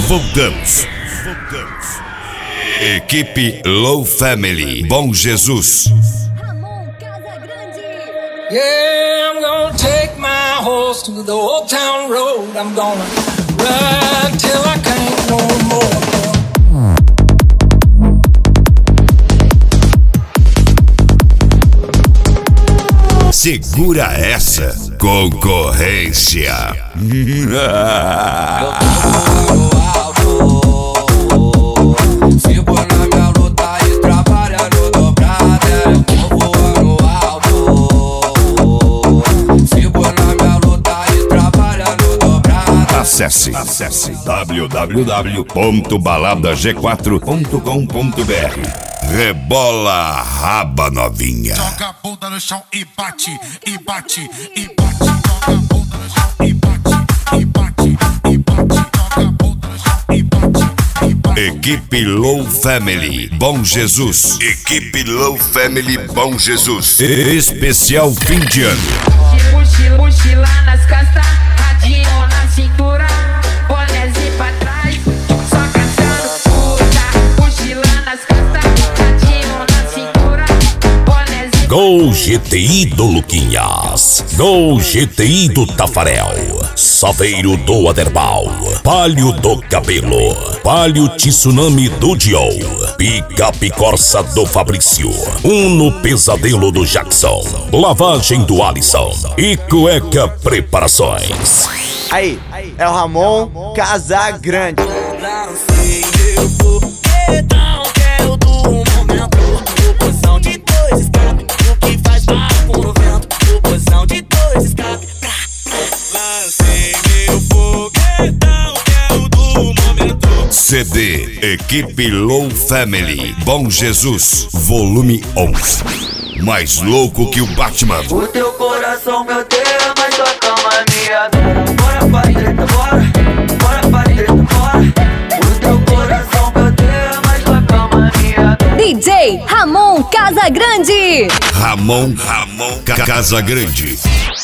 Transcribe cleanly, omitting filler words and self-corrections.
voltamos. Equipe Low Family, Bom Jesus. Ramon Casagrande. Yeah, I'm gonna take my horse to the old town road. I'm gonna ride till I can't no more. Segura essa, concorrência. Sigo na minha luta e trabalhando dobrado. Eu vou voando alto. Sigo na minha luta e trabalhando dobrado. Acesse www.baladag4.com.br. Rebola raba novinha. Joga a bunda no chão e bate, e bate, e bate. Joga a bunda no chão e bate, e bate, e bate. Joga a bunda no chão e bate, e bate. Equipe Low Family, Bom Jesus. Equipe Low Family, Bom Jesus. Especial fim de ano. Mochila nas costas, radinho na cintura, bonézinho pra trás, só cantando puta. Mochila nas costas, radinho na cintura, bonézinho. Gol GTI do Luquinhas, Gol GTI do Tafarel, Saveiro do Aderbal, Palio do Cabelo, Palio Tsunami do Dio, Picape Corsa do Fabrício, Uno Pesadelo do Jackson, Lavagem do Alisson e Cueca Preparações. Aí, é o Ramon Casagrande. Lancei meu foguetão, quero do momento. Posição de dois escape, o que faz barco no vento. Posição de dois escape. Lancei meu foguetão, quero do momento. CD Equipe Low Family, Bom Jesus, volume 11. Mais louco que o Batman. O teu coração, meu Deus, mas tua cama é minha. Bora pra direita, bora. Bora pra direita, bora. O teu coração, meu Deus, mas tua cama é minha. DJ Ramon Casagrande. Ramon Casagrande.